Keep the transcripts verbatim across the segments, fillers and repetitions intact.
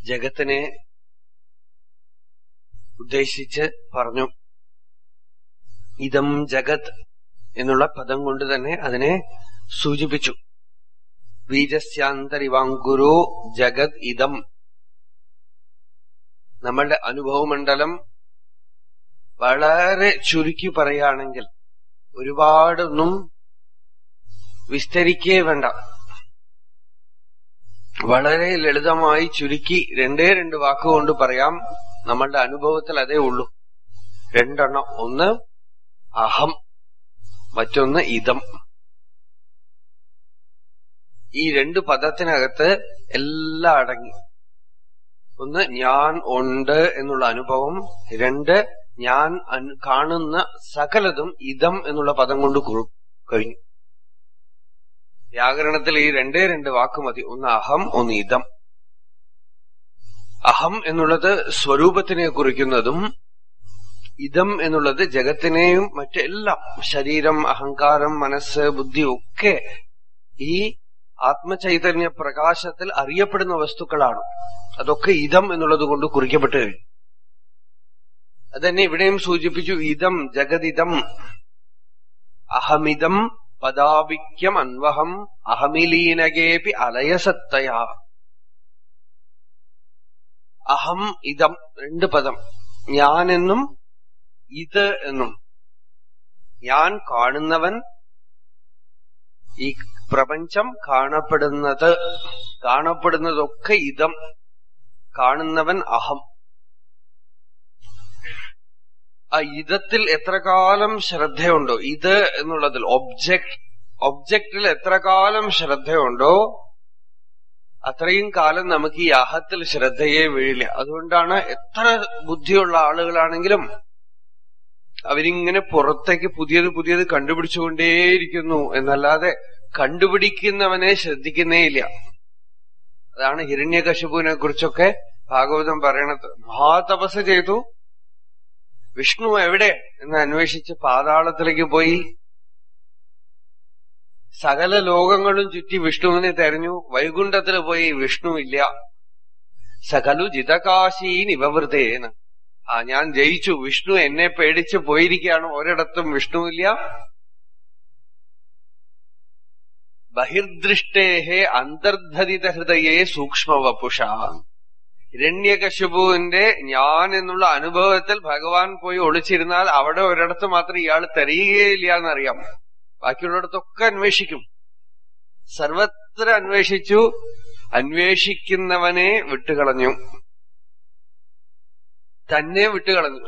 ജഗത്തിനെ ഉദ്ദേശിച്ച് പറഞ്ഞു. ഇതം ജഗത് എന്നുള്ള പദം കൊണ്ട് തന്നെ അതിനെ സൂചിപ്പിച്ചു. ബീജസ്യാന്തരിവാങ്കുരോ ജഗത് ഇതം. നമ്മളുടെ അനുഭവമണ്ഡലം വളരെ ചുരുക്കി പറയുകയാണെങ്കിൽ, ഒരുപാടൊന്നും വിസ്തരിക്കേ വേണ്ട, വളരെ ലളിതമായി ചുരുക്കി രണ്ടേ രണ്ട് വാക്കുകൊണ്ട് പറയാം. നമ്മളുടെ അനുഭവത്തിൽ അതേ ഉള്ളൂ. രണ്ടെണ്ണം. ഒന്ന് അഹം, മറ്റൊന്ന് ഇതം. ഈ രണ്ട് പദത്തിനകത്ത് എല്ലാം അടങ്ങി. ഒന്ന് ഞാൻ ഉണ്ട് എന്നുള്ള അനുഭവം, രണ്ട് ഞാൻ കാണുന്ന സകലതും ഇതം എന്നുള്ള പദം കൊണ്ട് കഴിഞ്ഞു. വ്യാകരണത്തിൽ ഈ രണ്ടേ രണ്ട് വാക്ക് മതി. ഒന്ന് അഹം, ഒന്ന് ഇതം. അഹം എന്നുള്ളത് സ്വരൂപത്തിനെ കുറിക്കുന്നതും ഇതം എന്നുള്ളത് ജഗത്തിനെയും മറ്റെല്ലാം, ശരീരം, അഹങ്കാരം, മനസ്സ്, ബുദ്ധി ഒക്കെ ഈ ആത്മചൈതന്യ പ്രകാശത്തിൽ അറിയപ്പെടുന്ന വസ്തുക്കളാണ്. അതൊക്കെ ഇതം എന്നുള്ളത് കൊണ്ട് കുറിക്കപ്പെട്ടു കഴിഞ്ഞു. അതന്നെ ഇവിടെയും സൂചിപ്പിച്ചു. ഇതം ജഗതിദം അഹമിതം പദാഭിക്യം അൻവഹം അഹമിലീനകേപി അലയസത്തയാ. അഹം ഇതം രണ്ട് പദം. ഞാനെന്നും ഇത് എന്നും. ഞാൻ കാണുന്നവൻ, ഈ പ്രപഞ്ചം കാണപ്പെടുന്നത്, കാണപ്പെടുന്നതൊക്കെ ഇതം, കാണുന്നവൻ അഹം. ആ ഇതത്തിൽ എത്ര കാലം ശ്രദ്ധയുണ്ടോ, ഇത് എന്നുള്ളതിൽ ഒബ്ജക്ട് ഒബ്ജക്റ്റിൽ എത്ര കാലം ശ്രദ്ധയുണ്ടോ അത്രയും കാലം നമുക്ക് ഈ അഹത്തിൽ ശ്രദ്ധയെ വീഴില്ല. അതുകൊണ്ടാണ് എത്ര ബുദ്ധിയുള്ള ആളുകളാണെങ്കിലും അവരിങ്ങനെ പുറത്തേക്ക് പുതിയത് പുതിയത് കണ്ടുപിടിച്ചുകൊണ്ടേയിരിക്കുന്നു എന്നല്ലാതെ കണ്ടുപിടിക്കുന്നവനെ ശ്രദ്ധിക്കുന്നേയില്ല. അതാണ് ഹിരണ്യകശിപുവിനെ കുറിച്ചൊക്കെ ഭാഗവതം പറയണത്. മഹാതപസ് ചെയ്തു, വിഷ്ണു എവിടെ എന്ന് അന്വേഷിച്ച് പാതാളത്തിലേക്ക് പോയി. സകല ലോകങ്ങളും ചുറ്റി വിഷ്ണുവിനെ തെരഞ്ഞു. വൈകുണ്ഠത്തിൽ പോയി, വിഷ്ണു ഇല്ല. സകലു ജിതകാശീൻ ഇവവൃതേന. ആ ഞാൻ ജയിച്ചു, വിഷ്ണു എന്നെ പേടിച്ച് പോയിരിക്കുകയാണ്, ഒരിടത്തും വിഷ്ണുവില്ല. ബഹിർദൃഷ്ടേഹേ അന്തർധരിത ഹൃദയേ സൂക്ഷ്മവപുഷ. ഹിരണ്യകശിപുവിന്റെ ഞാൻ എന്നുള്ള അനുഭവത്തിൽ ഭഗവാൻ പോയി ഒളിച്ചിരുന്നാൽ അവിടെ ഒരിടത്ത് മാത്രം ഇയാൾ തെരയുകയില്ല എന്നറിയാം. ബാക്കിയുള്ളിടത്തൊക്കെ അന്വേഷിക്കും. സർവത്ര അന്വേഷിച്ചു. അന്വേഷിക്കുന്നവനെ വിട്ടുകളഞ്ഞു, തന്നെ വിട്ടുകളഞ്ഞു.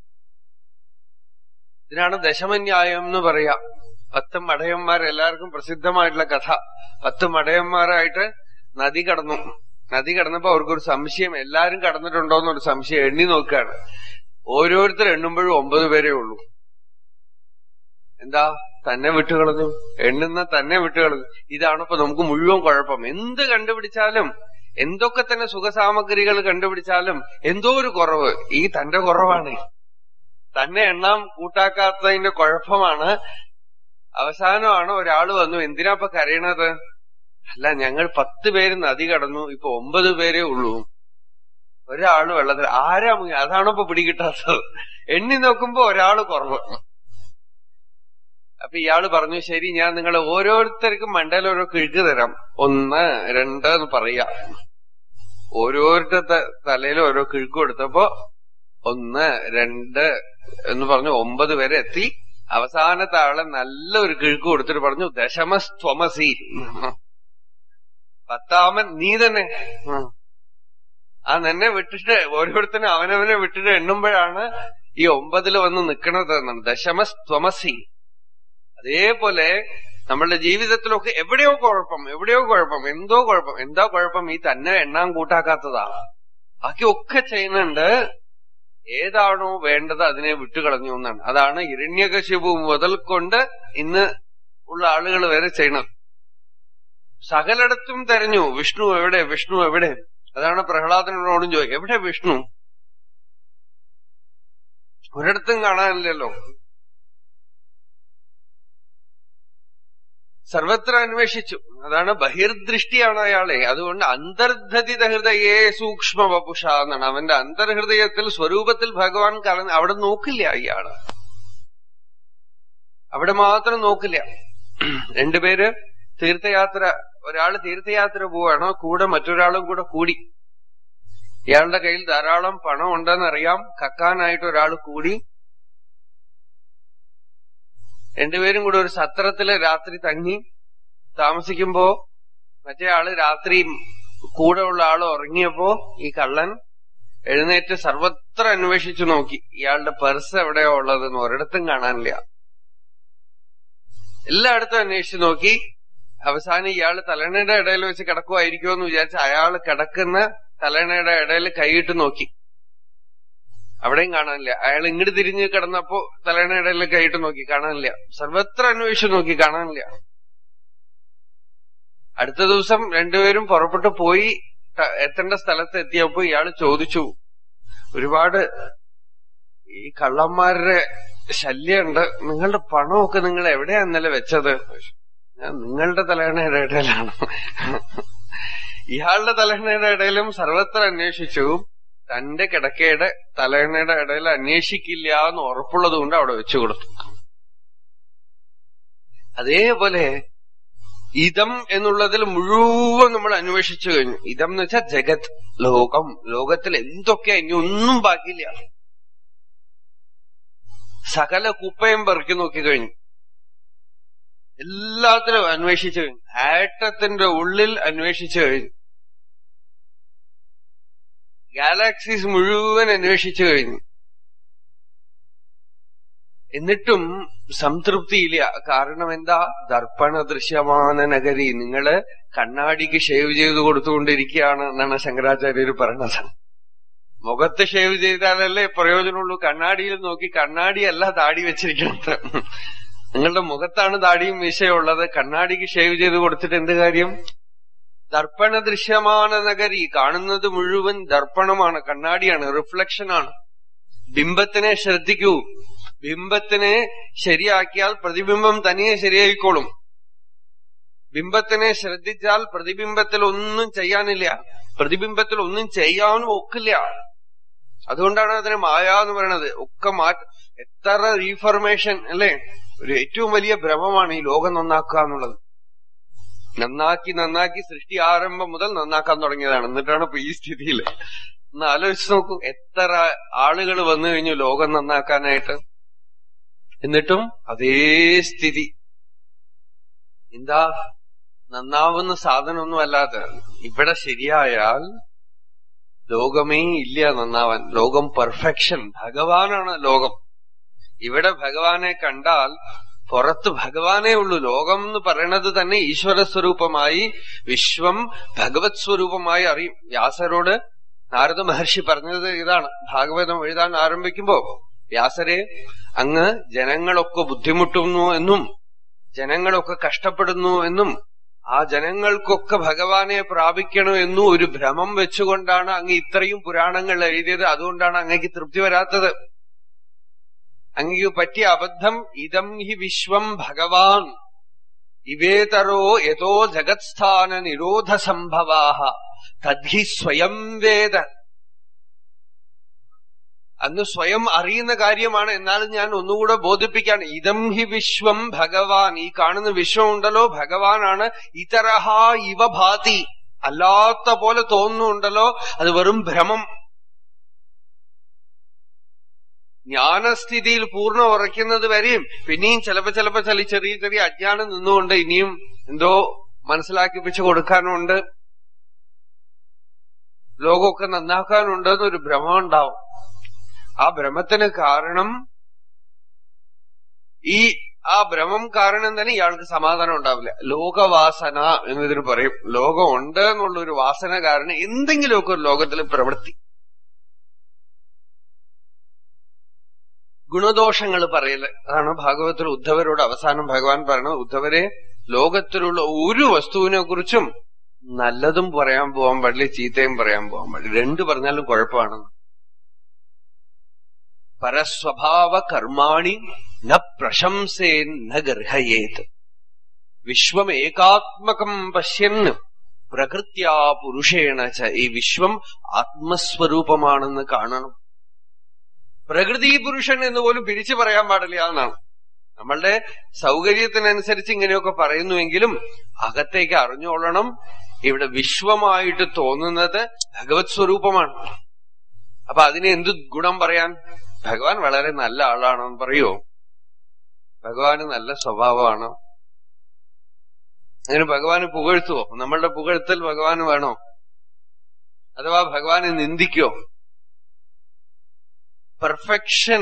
ഇതിനാണ് ദശമന്യായം എന്ന് പറയാ. പത്ത് മടയന്മാർ, എല്ലാവർക്കും പ്രസിദ്ധമായിട്ടുള്ള കഥ. പത്ത് മടയന്മാരായിട്ട് നദി കടന്നു. നദി കടന്നപ്പോ അവർക്കൊരു സംശയം, എല്ലാരും കടന്നിട്ടുണ്ടോന്നൊരു സംശയം. എണ്ണി നോക്കുകയാണ്. ഓരോരുത്തർ എണ്ണുമ്പോഴും ഒമ്പത് പേരേ ഉള്ളൂ. എന്താ? തന്നെ വിട്ടുകളഞ്ഞു. എണ്ണുന്ന തന്നെ വിട്ടുകളഞ്ഞു. ഇതാണ് ഇപ്പൊ നമുക്ക് മുഴുവൻ കുഴപ്പം. എന്ത് കണ്ടുപിടിച്ചാലും, എന്തൊക്കെ തന്നെ സുഖസാമഗ്രികൾ കണ്ടുപിടിച്ചാലും എന്തോ ഒരു കുറവ്. ഈ തന്റെ കുറവാണ്. തന്നെ എണ്ണാൻ കൂട്ടാക്കാത്തതിന്റെ കുഴപ്പമാണ്. അവസാനമാണ് ഒരാള് വന്നു, എന്തിനാ ഇപ്പൊ കരയണത്? അല്ല, ഞങ്ങൾ പത്ത് പേര് നദി കടന്നു, ഇപ്പൊ ഒമ്പത് പേരേ ഉള്ളൂ, ഒരാള് വെള്ളത്തിൽ. ആരാ മുങ്ങി? അതാണോ ഇപ്പൊ പിടികിട്ടാത്തത്? എണ്ണി നോക്കുമ്പോ ഒരാള് കുറവ്. അപ്പൊ ഇയാള് പറഞ്ഞു, ശരി, ഞാൻ നിങ്ങളെ ഓരോരുത്തർക്കും മണ്ടയിൽ ഓരോ കിഴുക്ക് തരാം, ഒന്ന് രണ്ട് എന്ന് പറയാ. ഓരോരുത്തരുടെ തലയിൽ ഓരോ കിഴുക്ക് കൊടുത്തപ്പോ ഒന്ന് രണ്ട് എന്ന് പറഞ്ഞു ഒമ്പത് വരെ എത്തി. അവസാനത്തെ ആളെ നല്ലൊരു കിഴുക്ക് കൊടുത്തിട്ട് പറഞ്ഞു, ദശമസ്ത്വമസി, പത്താമൻ നീ തന്നെ. ആ നിന്നെ വിട്ടിട്ട് ഓരോരുത്തരും അവനവനെ വിട്ടിട്ട് എണ്ണുമ്പോഴാണ് ഈ ഒമ്പതില് വന്ന് നിക്കണത് എന്നാണ്. ദശമസ്ത്വമസി. അതേപോലെ നമ്മളുടെ ജീവിതത്തിലൊക്കെ എവിടെയോ കുഴപ്പം, എവിടെയോ കുഴപ്പം, എന്തോ കുഴപ്പം. എന്താ കുഴപ്പം? ഈ തന്നെ എണ്ണാൻ കൂട്ടാക്കാത്തതാ. ബാക്കി ഒക്കെ ചെയ്യുന്നുണ്ട്. ഏതാണോ വേണ്ടത് അതിനെ വിട്ടുകളഞ്ഞു എന്നാണ്. അതാണ് ഹിരണ്യകശിപു മുതൽ കൊണ്ട് ഇന്ന് ഉള്ള ആളുകൾ വരെ ചെയ്യണം. സകലയിടത്തും തെരഞ്ഞു, വിഷ്ണു എവിടെ, വിഷ്ണു എവിടെ. അതാണ് പ്രഹ്ലാദനോടും ചോദിക്കും, എവിടെ വിഷ്ണു? ഒരിടത്തും കാണാനില്ലല്ലോ. സർവത്ര അന്വേഷിച്ചു. അതാണ് ബഹിർദൃഷ്ടിയാണ് അയാളെ. അതുകൊണ്ട് അന്തർധതിത ഹൃദയേ സൂക്ഷ്മ വപുഷ എന്നാണ്. അവന്റെ അന്തർഹൃദയത്തിൽ സ്വരൂപത്തിൽ ഭഗവാൻ കലർന്ന് അവിടെ നോക്കില്ല. ഇയാള് അവിടെ മാത്രം നോക്കില്ല. രണ്ടുപേര് തീർത്ഥയാത്ര, ഒരാള് തീർത്ഥയാത്ര പോവാണ്, കൂടെ മറ്റൊരാളും കൂടെ കൂടി. ഇയാളുടെ കയ്യിൽ ധാരാളം പണം ഉണ്ടെന്നറിയാം. കക്കാനായിട്ട് ഒരാൾ കൂടി. രണ്ടുപേരും കൂടെ ഒരു സത്രത്തില് രാത്രി തങ്ങി താമസിക്കുമ്പോ മറ്റേ ആള് രാത്രി കൂടെ ഉള്ള ആള് ഉറങ്ങിയപ്പോ ഈ കള്ളൻ എഴുന്നേറ്റ് സർവത്ര അന്വേഷിച്ചു നോക്കി. ഇയാളുടെ പേഴ്സ് എവിടെയോ ഉള്ളതെന്ന് ഒരിടത്തും കാണാനില്ല. എല്ലായിടത്തും അന്വേഷിച്ചു നോക്കി. അവസാനം ഇയാള് തലണയുടെ ഇടയിൽ വെച്ച് കിടക്കുമായിരിക്കുമോ എന്ന് വിചാരിച്ച് അയാള് കിടക്കുന്ന തലണയുടെ ഇടയിൽ കൈയിട്ട് നോക്കി. അവിടെയും കാണാനില്ല. അയാൾ ഇങ്ങോട്ട് തിരിഞ്ഞ് കിടന്നപ്പോ തലയുടെ ഇടയിൽ കൈയിട്ട് നോക്കി, കാണാനില്ല. സർവത്ര അന്വേഷിച്ചു നോക്കി, കാണാനില്ല. അടുത്ത ദിവസം രണ്ടുപേരും പുറപ്പെട്ടു പോയി. എത്തേണ്ട സ്ഥലത്ത് എത്തിയപ്പോ ഇയാള് ചോദിച്ചു, ഒരുപാട് ഈ കള്ളന്മാരുടെ ശല്യമുണ്ട്, നിങ്ങളുടെ പണമൊക്കെ നിങ്ങൾ എവിടെയാ ഇന്നലെ വെച്ചത്? ഞാൻ നിങ്ങളുടെ തലയണയുടെ ഇടയിലാണ്. ഇയാളുടെ തലയണയുടെ ഇടയിലും സർവത്ര അന്വേഷിച്ചു. തന്റെ കിടക്കയുടെ തലയണയുടെ ഇടയിൽ അന്വേഷിക്കില്ല എന്ന് ഉറപ്പുള്ളത് കൊണ്ട് അവിടെ വെച്ചു കൊടുത്തു. അതേപോലെ ഇതം എന്നുള്ളതിൽ മുഴുവൻ നമ്മൾ അന്വേഷിച്ചു കഴിഞ്ഞു. ഇതം എന്ന് വെച്ചാൽ ജഗത്, ലോകം. ലോകത്തിൽ എന്തൊക്കെയാ, ഇനി ഒന്നും ബാക്കിയില്ല. സകല കുപ്പയും പെറുക്കി നോക്കി കഴിഞ്ഞു. എല്ലാത്തിലും അന്വേഷിച്ചു കഴിഞ്ഞു. ആറ്റത്തിന്റെ ഉള്ളിൽ അന്വേഷിച്ചു കഴിഞ്ഞു. ഗാലാക്സീസ് മുഴുവൻ അന്വേഷിച്ചു കഴിഞ്ഞു. എന്നിട്ടും സംതൃപ്തിയില്ല. കാരണം എന്താ? ദർപ്പണ ദൃശ്യമാന നഗരി. നിങ്ങള് കണ്ണാടിക്ക് ഷേവ് ചെയ്ത് കൊടുത്തുകൊണ്ടിരിക്കുകയാണ് എന്നാണ് ശങ്കരാചാര്യർ പറഞ്ഞത്. മുഖത്ത് ഷേവ് ചെയ്താലല്ലേ പ്രയോജനമുള്ളൂ. കണ്ണാടിയിൽ നോക്കി, കണ്ണാടിയല്ല താടി വെച്ചിരിക്കുന്നത്. നിങ്ങളുടെ മുഖത്താണ് താടിയും മീശയുള്ളത്. കണ്ണാടിക്ക് ഷേവ് ചെയ്ത് കൊടുത്തിട്ട് എന്ത് കാര്യം? ദർപ്പണ ദൃശ്യമാന നഗരി. കാണുന്നത് മുഴുവൻ ദർപ്പണമാണ്, കണ്ണാടിയാണ്, റിഫ്ലക്ഷനാണ്. ബിംബത്തിനെ ശ്രദ്ധിക്കൂ. ബിംബത്തിനെ ശരിയാക്കിയാൽ പ്രതിബിംബം തനിയെ ശരിയായിക്കോളും. ബിംബത്തിനെ ശ്രദ്ധിച്ചാൽ പ്രതിബിംബത്തിൽ ഒന്നും ചെയ്യാനില്ല. പ്രതിബിംബത്തിൽ ഒന്നും ചെയ്യാനും ഒക്കില്ല. അതുകൊണ്ടാണ് അതിനെ മായ എന്ന് പറയുന്നത്. ഒക്കെ മാറ്റ എത്ര റീഫർമേഷൻ അല്ലേ. ഒരു ഏറ്റവും വലിയ ഭ്രമമാണ് ഈ ലോകം നന്നാക്കുക എന്നുള്ളത്. നന്നാക്കി നന്നാക്കി സൃഷ്ടി ആരംഭം മുതൽ നന്നാക്കാൻ തുടങ്ങിയതാണ്. എന്നിട്ടാണ് ഇപ്പൊ ഈ സ്ഥിതിയിൽ. ഒന്ന് ആലോചിച്ച് നോക്കൂ, എത്ര ആളുകൾ വന്നു കഴിഞ്ഞു ലോകം നന്നാക്കാനായിട്ട്. എന്നിട്ടും അതേ സ്ഥിതി. എന്താ? നന്നാവുന്ന സാധനമൊന്നും അല്ലാതെ. ഇവിടെ ശരിയായാൽ ലോകമേ ഇല്ല നന്നാവാൻ. ലോകം പെർഫെക്ഷൻ. ഭഗവാനാണ് ലോകം. ഇവിടെ ഭഗവാനെ കണ്ടാൽ പുറത്ത് ഭഗവാനേ ഉള്ളൂ. ലോകം എന്ന് പറയണത് തന്നെ ഈശ്വര സ്വരൂപമായി, വിശ്വം ഭഗവത് സ്വരൂപമായി അറിയും. വ്യാസരോട് നാരദ മഹർഷി പറഞ്ഞത് ഇതാണ്. ഭാഗവതം എഴുതാൻ ആരംഭിക്കുമ്പോ, വ്യാസരെ, അങ്ങ് ജനങ്ങളൊക്കെ ബുദ്ധിമുട്ടുന്നു എന്നും ജനങ്ങളൊക്കെ കഷ്ടപ്പെടുന്നു എന്നും ആ ജനങ്ങൾക്കൊക്കെ ഭഗവാനെ പ്രാപിക്കണോ എന്നും ഒരു ഭ്രമം വെച്ചുകൊണ്ടാണ് അങ്ങ് ഇത്രയും പുരാണങ്ങൾ എഴുതിയത്. അതുകൊണ്ടാണ് അങ്ങേക്ക് തൃപ്തി വരാത്തത്. അങ്ങേക്ക് പറ്റിയ അബദ്ധം, ഇതം ഹി വിശ്വം ഭഗവാൻ ഇവേതരോ യതോ ജഗത്സ്ഥാന നിരോധ സംഭവാഹ തദ്ഹി സ്വയം വേദ. അന്ന് സ്വയം അറിയുന്ന കാര്യമാണ്. എന്നാലും ഞാൻ ഒന്നുകൂടെ ബോധിപ്പിക്കാൻ, ഇതം ഹി വിശ്വം ഭഗവാൻ. ഈ കാണുന്ന വിശ്വം ഉണ്ടല്ലോ ഭഗവാനാണ്. ഇതരഹ ഇവ ഭാതി. അല്ലാത്ത പോലെ തോന്നുന്നുണ്ടല്ലോ, അത് വെറും ഭ്രമം. ജ്ഞാനസ്ഥിതിയിൽ പൂർണ്ണ ഉറയ്ക്കുന്നത് വരെയും പിന്നെയും ചിലപ്പോ ചിലപ്പോ ചില ചെറിയ ചെറിയ അജ്ഞാനം നിന്നുകൊണ്ട് ഇനിയും എന്തോ മനസ്സിലാക്കിപ്പിച്ചു കൊടുക്കാനുണ്ട്, ലോകമൊക്കെ നന്നാക്കാനുണ്ടെന്നൊരു ഭ്രമം ഉണ്ടാവും. ആ ഭ്രമത്തിന് കാരണം, ഈ ആ ഭ്രമം കാരണം തന്നെ ഇയാൾക്ക് സമാധാനം ഉണ്ടാവില്ല. ലോകവാസന എന്നതിന് പറയും. ലോകം ഉണ്ട് എന്നുള്ളൊരു വാസന കാരണം എന്തെങ്കിലുമൊക്കെ ഒരു ലോകത്തിൽ പ്രവൃത്തി, ഗുണദോഷങ്ങൾ പറയല്. അതാണ് ഭാഗവതത്തിൽ ഉദ്ധവരോട് അവസാനം ഭഗവാൻ പറയണത്, ഉദ്ധവരെ, ലോകത്തിലുള്ള ഒരു വസ്തുവിനെ കുറിച്ചും നല്ലതും പറയാൻ പോകാൻ പാടില്ല, ചീത്തയും പറയാൻ പോകാൻ പാടില്ല. രണ്ടു പറഞ്ഞാലും കുഴപ്പമാണെന്ന്. പരസ്വഭാവ കർമാണി ന പ്രശംസേൻ ന ഗർഹയേത്. വിശ്വം ഏകാത്മകം പശ്യന് പ്രകൃത്യാ പുരുഷേണ ച. ഈ വിശ്വം ആത്മസ്വരൂപമാണെന്ന് കാണണം. പ്രകൃതി പുരുഷൻ എന്ന് പോലും പിരിച്ചു പറയാൻ പാടില്ല എന്നാണ്. നമ്മളുടെ സൗകര്യത്തിനനുസരിച്ച് ഇങ്ങനെയൊക്കെ പറയുന്നുവെങ്കിലും അകത്തേക്ക് അറിഞ്ഞോളണം, ഇവിടെ വിശ്വമായിട്ട് തോന്നുന്നത് ഭഗവത് സ്വരൂപമാണ്. അപ്പൊ അതിന് എന്ത് ഗുണം പറയാൻ? ഭഗവാൻ വളരെ നല്ല ആളാണെന്ന് പറയോ? ഭഗവാന് നല്ല സ്വഭാവമാണ്. അങ്ങനെ ഭഗവാന് പുകഴ്ത്തുവോ? നമ്മളുടെ പുകഴ്ത്തൽ ഭഗവാന് വേണോ? അഥവാ ഭഗവാനെ നിന്ദിക്കോ? പെർഫെക്ഷൻ,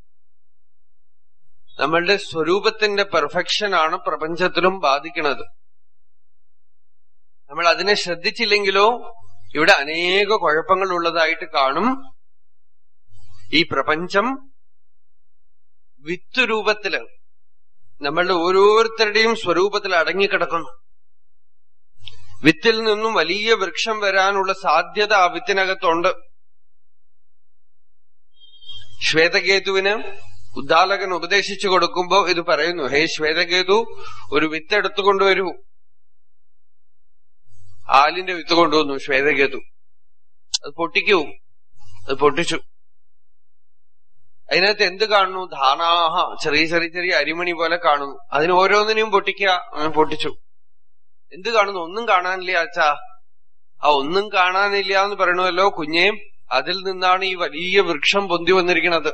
നമ്മളുടെ സ്വരൂപത്തിന്റെ പെർഫെക്ഷനാണ് പ്രപഞ്ചത്തിലും ബാധിക്കുന്നത്. നമ്മൾ അതിനെ ശ്രദ്ധിച്ചില്ലെങ്കിലോ ഇവിടെ അനേക കുഴപ്പങ്ങൾ ഉള്ളതായിട്ട് കാണും. ഈ പ്രപഞ്ചം വിത്ത് രൂപത്തില് നമ്മളുടെ ഓരോരുത്തരുടെയും സ്വരൂപത്തിൽ അടങ്ങിക്കിടക്കുന്നു. വിത്തിൽ നിന്നും വലിയ വൃക്ഷം വരാനുള്ള സാധ്യത ആ വിത്തിനകത്തുണ്ട്. ശ്വേതകേതുവിന് ഉദ്ദാലകൻ ഉപദേശിച്ചു കൊടുക്കുമ്പോ ഇത് പറയുന്നു, ഹേ ശ്വേതകേതു, ഒരു വിത്ത് എടുത്തുകൊണ്ടുവരൂ. ആലിന്റെ വിത്ത് കൊണ്ടുവന്നു ശ്വേതകേതു. അത് പൊട്ടിക്കൂ. അത് പൊട്ടിച്ചു. അതിനകത്ത് എന്ത് കാണുന്നു? ധാനാഹ, ചെറിയ ചെറിയ ചെറിയ അരിമണി പോലെ കാണുന്നു. അതിന് ഓരോന്നിനെയും പൊട്ടിക്കുക. പൊട്ടിച്ചു. എന്ത് കാണുന്നു? ഒന്നും കാണാനില്ല അച്ഛാ. ആ ഒന്നും കാണാനില്ല എന്ന് പറയണമല്ലോ കുഞ്ഞേ, അതിൽ നിന്നാണ് ഈ വലിയ വൃക്ഷം പൊന്തി വന്നിരിക്കുന്നത്.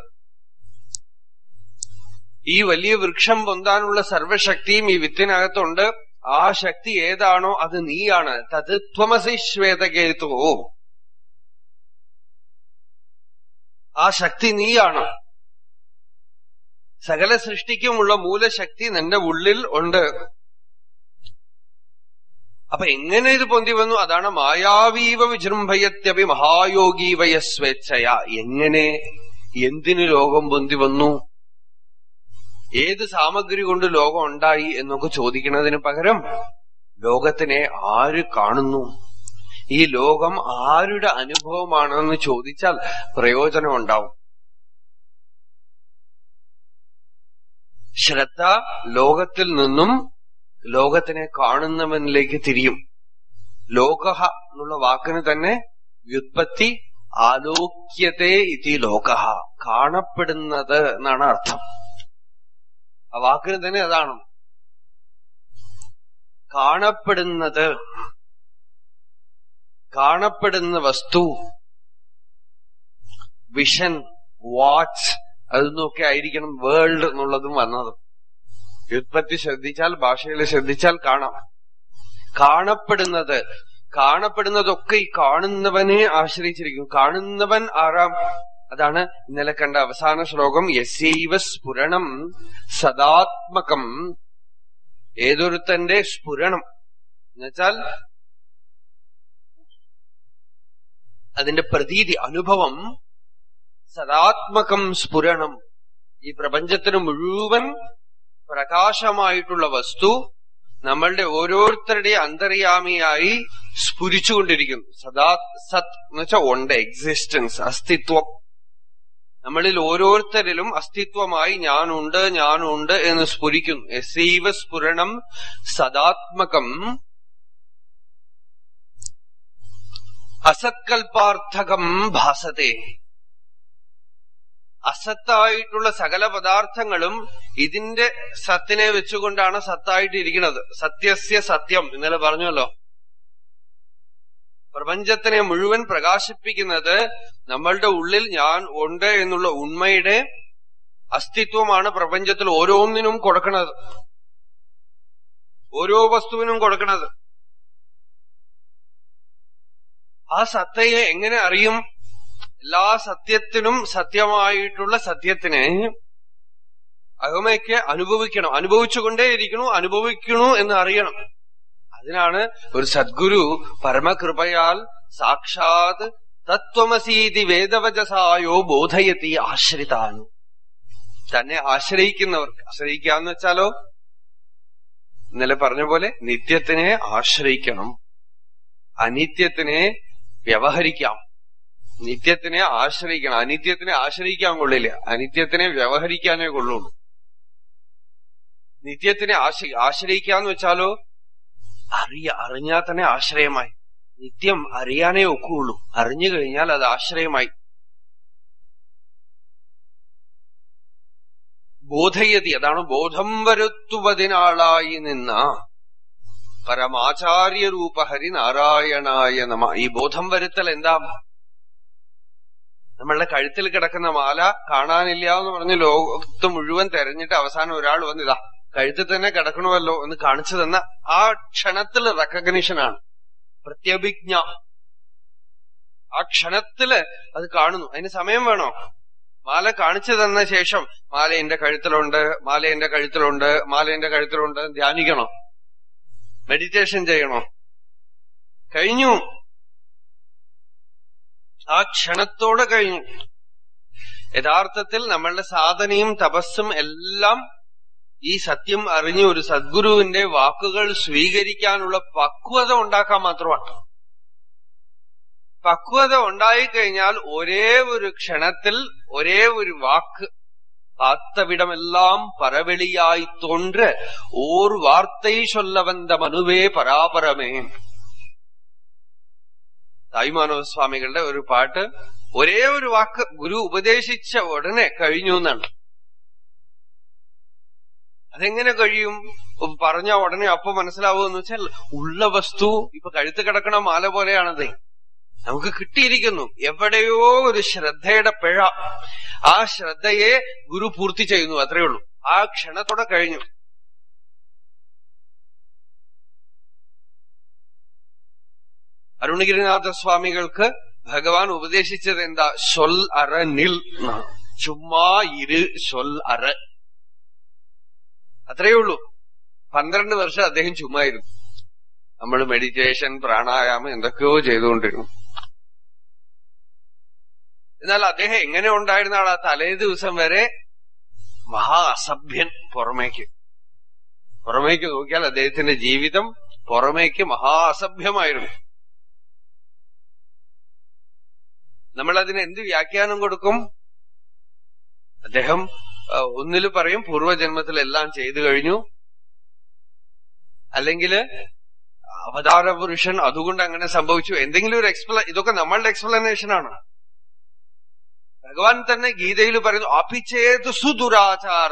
ഈ വലിയ വൃക്ഷം പൊന്താനുള്ള സർവശക്തിയും ഈ വിത്തിനകത്തുണ്ട്. ആ ശക്തി ഏതാണോ അത് നീയാണ്. തത് ത്വമസി ശ്വേതകേതു. ആ ശക്തി നീയാണ്. സകല സൃഷ്ടിക്കുമുള്ള മൂലശക്തി നിന്റെ ഉള്ളിൽ ഉണ്ട്. അപ്പൊ എങ്ങനെ ഇത് പൊന്തി വന്നു? അതാണ് മായാവീവ വിജൃംഭയത്യപി മഹായോഗീവയ സ്വേച്ഛയ. എങ്ങനെ, എന്തിന് ലോകം പൊന്തി വന്നു, ഏത് സാമഗ്രി കൊണ്ട് ലോകം ഉണ്ടായി എന്നൊക്കെ ചോദിക്കുന്നതിന് പകരം ലോകത്തിനെ ആര് കാണുന്നു, ഈ ലോകം ആരുടെ അനുഭവമാണെന്ന് ചോദിച്ചാൽ പ്രയോജനം ഉണ്ടാവും. ശ്രദ്ധ ലോകത്തിൽ നിന്നും ലോകത്തിനെ കാണുന്നവനിലേക്ക് തിരിയും. ലോകഃ എന്നുള്ള വാക്കിന് തന്നെ വ്യുത്പത്തി ആലോക്യത്തെ ഇതി ലോകഃ, കാണപ്പെടുന്നത് എന്നാണ് അർത്ഥം. ആ വാക്കിന് തന്നെ അതാണ്, കാണപ്പെടുന്നത്. കാണപ്പെടുന്ന വസ്തു, വിഷൻ, വാച്ച്, അതൊന്നൊക്കെ ആയിരിക്കണം വേൾഡ് എന്നുള്ളതും വന്നത്. വ്യുത്പത്തി ശ്രദ്ധിച്ചാൽ, ഭാഷയിൽ ശ്രദ്ധിച്ചാൽ കാണാം. കാണപ്പെടുന്നത്, കാണപ്പെടുന്നതൊക്കെ ഈ കാണുന്നവനെ ആശ്രയിച്ചിരിക്കും. കാണുന്നവൻ ആരാം? അതാണ് ഇന്നലെ കണ്ട അവസാന ശ്ലോകം. യസ്യൈവ സ്ഫുരണം സദാത്മകം. ഏതൊരുത്തന്റെ സ്ഫുരണം എന്നുവെച്ചാൽ അതിന്റെ പ്രതീതി, അനുഭവം. സദാത്മകം സ്ഫുരണം, ഈ പ്രപഞ്ചത്തിന് മുഴുവൻ പ്രകാശമായിട്ടുള്ള വസ്തു നമ്മളുടെ ഓരോരുത്തരുടെ അന്തര്യാമിയായി സ്ഫുരിച്ചുകൊണ്ടിരിക്കുന്നു. സദാ സത് എന്ന് വെച്ചാൽ ഉണ്ട്, എക്സിസ്റ്റൻസ്, അസ്തിത്വം. നമ്മളിൽ ഓരോരുത്തരിലും അസ്തിത്വമായി ഞാനുണ്ട് ഞാനുണ്ട് എന്ന് സ്ഫുരിക്കുന്നു. യസൈവ സ്ഫുരണം സദാത്മകം അസത്കൽപ്പാർത്ഥകം ഭാസത്തെ. അസത്തായിട്ടുള്ള സകല പദാർത്ഥങ്ങളും ഇതിന്റെ സത്തിനെ വെച്ചുകൊണ്ടാണ് സത്തായിട്ട് ഇരിക്കുന്നത്. സത്യസ്യ സത്യം ഇന്നലെ പറഞ്ഞല്ലോ. പ്രപഞ്ചത്തിനെ മുഴുവൻ പ്രകാശിപ്പിക്കുന്നത് നമ്മളുടെ ഉള്ളിൽ ഞാൻ ഉണ്ട് എന്നുള്ള ഉണ്മയുടെ അസ്തിത്വമാണ് പ്രപഞ്ചത്തിൽ ഓരോന്നിനും കൊടുക്കുന്നത്, ഓരോ വസ്തുവിനും കൊടുക്കുന്നത്. ആ സത്തയെ എങ്ങനെ അറിയും? എല്ലാ സത്യത്തിനും സത്യമായിട്ടുള്ള സത്യത്തിനെ അകമയ്ക്ക് അനുഭവിക്കണം, അനുഭവിച്ചുകൊണ്ടേയിരിക്കണു, അനുഭവിക്കണു എന്ന് അറിയണം. അതിനാണ് ഒരു സദ്ഗുരു പരമകൃപയാൽ സാക്ഷാത് തത്വമസീതി വേദവചസായോ ബോധയതി ആശ്രിതാൻ. തന്നെ ആശ്രയിക്കുന്നവർക്ക്, ആശ്രയിക്കാന്ന് വെച്ചാലോ ഇന്നലെ പറഞ്ഞ പോലെ നിത്യത്തിനെ ആശ്രയിക്കണം, അനിത്യത്തിനെ വ്യവഹരിക്കാം. നിത്യത്തിനെ ആശ്രയിക്കണം, അനിത്യത്തിനെ ആശ്രയിക്കാൻ കൊള്ളില്ല, അനിത്യത്തിനെ വ്യവഹരിക്കാനേ കൊള്ളുള്ളൂ. നിത്യത്തിനെ ആശ്ര ആശ്രയിക്കാന്ന് വെച്ചാലോ അറിയ അറിഞ്ഞാൽ തന്നെ ആശ്രയമായി. നിത്യം അറിയാനേ ഒക്കുള്ളൂ. അറിഞ്ഞു കഴിഞ്ഞാൽ അത് ആശ്രയമായി. ബോധയതി, അതാണ് ബോധം വരുത്തുവതിനാളായി നിന്ന പരമാചാര്യരൂപ ഹരിനാരായണായ നമ. ഈ ബോധം വരുത്തൽ എന്താ? നമ്മളുടെ കഴുത്തിൽ കിടക്കുന്ന മാല കാണാനില്ല എന്ന് പറഞ്ഞ് ലോകത്ത് മുഴുവൻ തെരഞ്ഞിട്ട് അവസാനം ഒരാൾ വന്നിതാ കഴുത്തിൽ തന്നെ കിടക്കണമല്ലോ എന്ന് കാണിച്ചു തന്ന ആ ക്ഷണത്തിൽ റെക്കഗ്നിഷനാണ് പ്രത്യഭിജ്ഞ. ആ ക്ഷണത്തില് അത് കാണുന്നു. അതിന് സമയം വേണോ? മാല കാണിച്ചു തന്ന ശേഷം മാല എന്റെ കഴുത്തിലുണ്ട്, മാല എന്റെ കഴുത്തിലുണ്ട്, മാല എന്റെ കഴുത്തിലുണ്ട് ധ്യാനിക്കണോ? മെഡിറ്റേഷൻ ചെയ്യണോ? കഴിഞ്ഞു. ആ ക്ഷണത്തോടെ കഴിഞ്ഞു. യഥാർത്ഥത്തിൽ നമ്മളുടെ സാധനയും തപസ്സും എല്ലാം ഈ സത്യം അറിഞ്ഞ് ഒരു സദ്ഗുരുവിന്റെ വാക്കുകൾ സ്വീകരിക്കാനുള്ള പക്വത ഉണ്ടാക്കാൻ മാത്രമാണ്. പക്വത ഉണ്ടായിക്കഴിഞ്ഞാൽ ഒരേ ഒരു ക്ഷണത്തിൽ ഒരേ ഒരു വാക്ക് பார்த்தவிடமெல்லாம் பரவெளியாய் தோன்ற ஓர் வார்த்தை சொல்ல வந்த மனுவே പരാപരമേ. തായ്മാനവ സ്വാമികളുടെ ഒരു പാട്ട്, ഒരേ ഒരു വാക്ക് ഗുരു ഉപദേശിച്ച ഉടനെ കഴിഞ്ഞു എന്നാണ്. അതെങ്ങനെ കഴിയും? പറഞ്ഞ ഉടനെ അപ്പൊ മനസ്സിലാവുമെന്ന് വെച്ചാൽ ഉള്ള വസ്തു ഇപ്പൊ കഴുത്ത് കിടക്കണ മാല പോലെയാണതേ. നമുക്ക് കിട്ടിയിരിക്കുന്നു. എവിടെയോ ഒരു ശ്രദ്ധയുടെ പിഴ, ആ ശ്രദ്ധയെ ഗുരു പൂർത്തി ചെയ്യുന്നു, അത്രയേ ഉള്ളൂ. ആ ക്ഷണത്തോടെ കഴിഞ്ഞു. അരുണഗിരിനാഥ സ്വാമികൾക്ക് ഭഗവാൻ ഉപദേശിച്ചത് എന്താ? സൊൽ അറ നിൽ, ചുമ്മാ ഇരു, സൊൽ അറ, അത്രയേ ഉള്ളൂ. പന്ത്രണ്ട് വർഷം അദ്ദേഹം ചുമ്മായിരുന്നു. നമ്മൾ മെഡിറ്റേഷൻ, പ്രാണായാമം എന്തൊക്കെയോ ചെയ്തുകൊണ്ടിരുന്നു. എന്നാൽ അദ്ദേഹം എങ്ങനെ ഉണ്ടായിരുന്ന ആളാ? തലേ ദിവസം വരെ മഹാ അസഭ്യൻ. പുറമേക്ക് പുറമേക്ക് നോക്കിയാൽ അദ്ദേഹത്തിന്റെ ജീവിതം പുറമേക്ക് മഹാ അസഭ്യമായിരുന്നു. നമ്മൾ അതിന് എന്ത് വ്യാഖ്യാനം കൊടുക്കും? അദ്ദേഹം ഒന്നില് പറയും പൂർവ്വജന്മത്തിൽ എല്ലാം ചെയ്തു കഴിഞ്ഞു, അല്ലെങ്കില് അവതാര പുരുഷൻ അതുകൊണ്ട് അങ്ങനെ സംഭവിച്ചു, എന്തെങ്കിലും ഒരു എക്സ്പ്ല ഇതൊക്കെ നമ്മളുടെ എക്സ്പ്ലനേഷനാണ്. ഭഗവാൻ തന്നെ ഗീതയിൽ പറയുന്നു, അഭിചേത് സുദുരാചാര,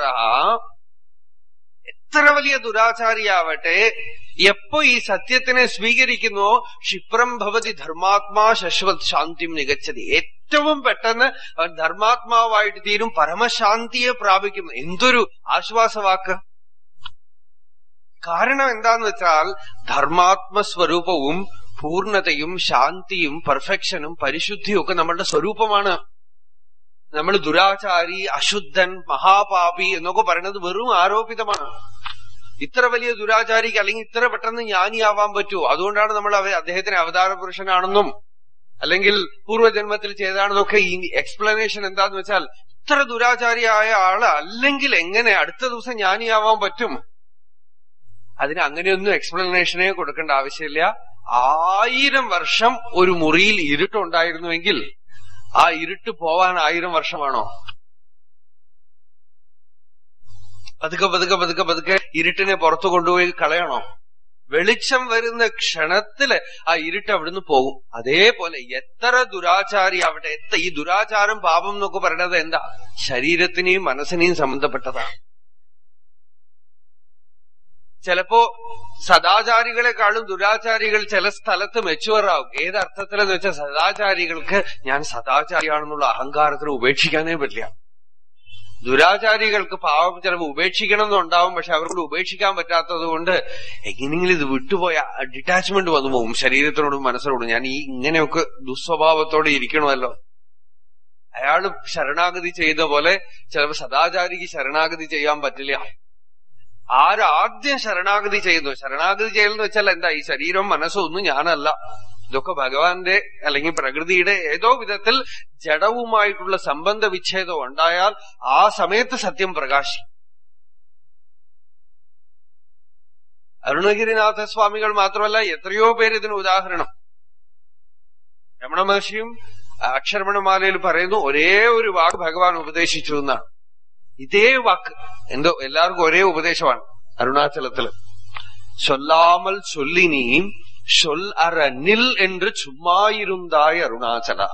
എത്ര വലിയ ദുരാചാരിയാവട്ടെ എപ്പോ ഈ സത്യത്തിനെ സ്വീകരിക്കുന്നോ ക്ഷിപ്രം ഭവതി ധർമാത്മാ ശശ്വത് ശാന്തിം നികച്ചതി, ഏറ്റവും പെട്ടെന്ന് അവൻ ധർമാത്മാവായിട്ട് തീരും, പരമശാന്തിയെ പ്രാപിക്കും. എന്തൊരു ആശ്വാസവാക്ക്! കാരണം എന്താന്ന് വെച്ചാൽ ധർമാത്മസ്വരൂപവും പൂർണ്ണതയും ശാന്തിയും പെർഫെക്ഷനും പരിശുദ്ധിയും ഒക്കെ നമ്മളുടെ സ്വരൂപമാണ്. നമ്മൾ ദുരാചാരി, അശുദ്ധൻ, മഹാപാപി എന്നൊക്കെ പറയുന്നത് വെറും ആരോപിതമാണ്. ഇത്ര വലിയ ദുരാചാരിക്ക് അല്ലെങ്കിൽ ഇത്ര പെട്ടെന്ന് ജ്ഞാനിയാവാൻ പറ്റുമോ? അതുകൊണ്ടാണ് നമ്മൾ അദ്ദേഹത്തിന് അവതാര പുരുഷനാണെന്നും അല്ലെങ്കിൽ പൂർവ്വജന്മത്തിൽ ചെയ്താണെന്നൊക്കെ ഈ എക്സ്പ്ലനേഷൻ എന്താന്ന് വെച്ചാൽ, ഇത്ര ദുരാചാരിയായ ആള് അല്ലെങ്കിൽ എങ്ങനെ അടുത്ത ദിവസം ജ്ഞാനിയാവാൻ പറ്റും? അതിന് അങ്ങനെയൊന്നും എക്സ്പ്ലനേഷനെ കൊടുക്കേണ്ട ആവശ്യമില്ല. ആയിരം വർഷം ഒരു മുറിയിൽ ഇരുട്ടുണ്ടായിരുന്നുവെങ്കിൽ ആ ഇരുട്ട് പോവാൻ ആയിരം വർഷമാണോ? പതുക്കെ പതുക്കെ പതുക്കെ പതുക്കെ ഇരുട്ടിനെ പുറത്തു കൊണ്ടുപോയി കളയണോ? വെളിച്ചം വരുന്ന ക്ഷണത്തില് ആ ഇരുട്ട് അവിടുന്ന് പോകും. അതേപോലെ എത്ര ദുരാചാരി ആവട്ടെ, എത്ര ഈ ദുരാചാരം പാപം എന്നൊക്കെ പറയണത് എന്താ? ശരീരത്തിനെയും മനസ്സിനെയും സംബന്ധപ്പെട്ടതാണ്. ചിലപ്പോ സദാചാരികളെക്കാളും ദുരാചാരികൾ ചില സ്ഥലത്ത് മെച്ചുവറാവും. ഏതർത്ഥത്തിലെന്ന് വെച്ചാൽ സദാചാരികൾക്ക് ഞാൻ സദാചാരിയാണെന്നുള്ള അഹങ്കാരത്തിന് ഉപേക്ഷിക്കാനേ പറ്റില്ല. ദുരാചാരികൾക്ക് പാവം ചിലപ്പോൾ ഉപേക്ഷിക്കണം എന്നുണ്ടാവും, പക്ഷെ അവർക്ക് ഉപേക്ഷിക്കാൻ പറ്റാത്തത് കൊണ്ട് എങ്ങനെയെങ്കിലും ഇത് വിട്ടുപോയ ഡിറ്റാച്ച്മെന്റ് വന്നു പോകും ശരീരത്തിനോടും മനസ്സിനോടും. ഞാൻ ഈ ഇങ്ങനെയൊക്കെ ദുസ്വഭാവത്തോടെ ഇരിക്കണമല്ലോ. അയാള് ശരണാഗതി ചെയ്ത പോലെ ചിലപ്പോൾ സദാചാരിക്ക് ശരണാഗതി ചെയ്യാൻ പറ്റില്ല. ആരാദ്യം ശരണാഗതി ചെയ്യുന്നു? ശരണാഗതി ചെയ്യലെന്ന് വെച്ചാൽ എന്താ? ഈ ശരീരവും മനസ്സും ഒന്നും ഞാനല്ല, ഇതൊക്കെ ഭഗവാന്റെ അല്ലെങ്കിൽ പ്രകൃതിയുടെ ഏതോ വിധത്തിൽ ജഡവുമായിട്ടുള്ള സംബന്ധ വിച്ഛേദം ഉണ്ടായാൽ ആ സമയത്ത് സത്യം പ്രകാശിക്കും. അരുണഗിരിനാഥ സ്വാമികൾ മാത്രമല്ല, എത്രയോ പേര് ഇതിന് ഉദാഹരണം. രമണ മഹർഷിയും അക്ഷരമണമാലയിൽ പറയുന്നു, ഒരേ ഒരു വാക്ക് ഭഗവാൻ ഉപദേശിച്ചു എന്നാണ്. ഇതേ വാക്ക് എന്തോ എല്ലാവർക്കും ഒരേ ഉപദേശമാണ്. அருணாச்சலத்துல. சொல்லாமல் சொல்லி நீ சொல் அற நில் என்று ചുമ്മായിരുந்தாய் അരുണാചല.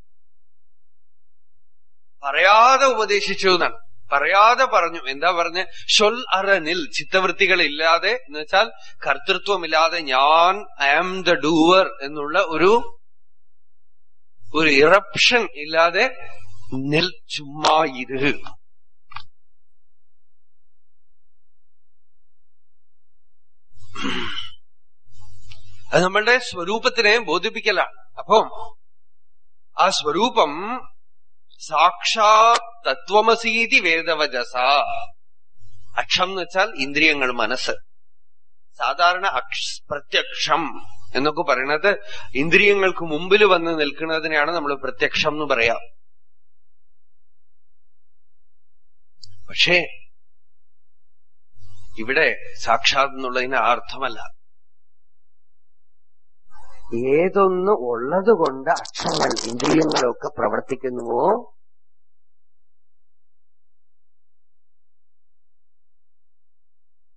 പറയാതെ ഉപദേശിച്ചു എന്നാണ്. പറയാതെ പറഞ്ഞു. എന്താ പറഞ്ഞ? ഷൊൽ അറ നിൽ, ചിത്തവൃത്തികൾ ഇല്ലാതെ, എന്ന് വെച്ചാൽ കർത്തൃത്വമില്ലാതെ ഞാൻ ഐ ആം ദ ഡൂവർ എന്നുള്ള ഒരു ഒരു ഇറപ്ഷൻ ഇല്ലാതെ നിൽ, ചുമ്മാ ഇത്. അത് നമ്മളുടെ സ്വരൂപത്തിനെ ബോധിപ്പിക്കലാണ്. അപ്പം ആ സ്വരൂപം സാക്ഷാത് തത്വമസീതി വേദവചസ. അക്ഷം എന്ന് വെച്ചാൽ ഇന്ദ്രിയങ്ങൾ, മനസ്സ്. സാധാരണ പ്രത്യക്ഷം എന്നൊക്കെ പറയണത് ഇന്ദ്രിയങ്ങൾക്ക് മുമ്പിൽ വന്ന് നിൽക്കുന്നതിനെയാണ് നമ്മൾ പ്രത്യക്ഷം എന്ന് പറയാം. പക്ഷേ ഇവിടെ സാക്ഷാത് എന്നുള്ളതിന് അർത്ഥമല്ല. ഏതൊന്ന് ഉള്ളത് കൊണ്ട് അക്ഷങ്ങൾ, ഇന്ദ്രിയങ്ങളൊക്കെ പ്രവർത്തിക്കുന്നുവോ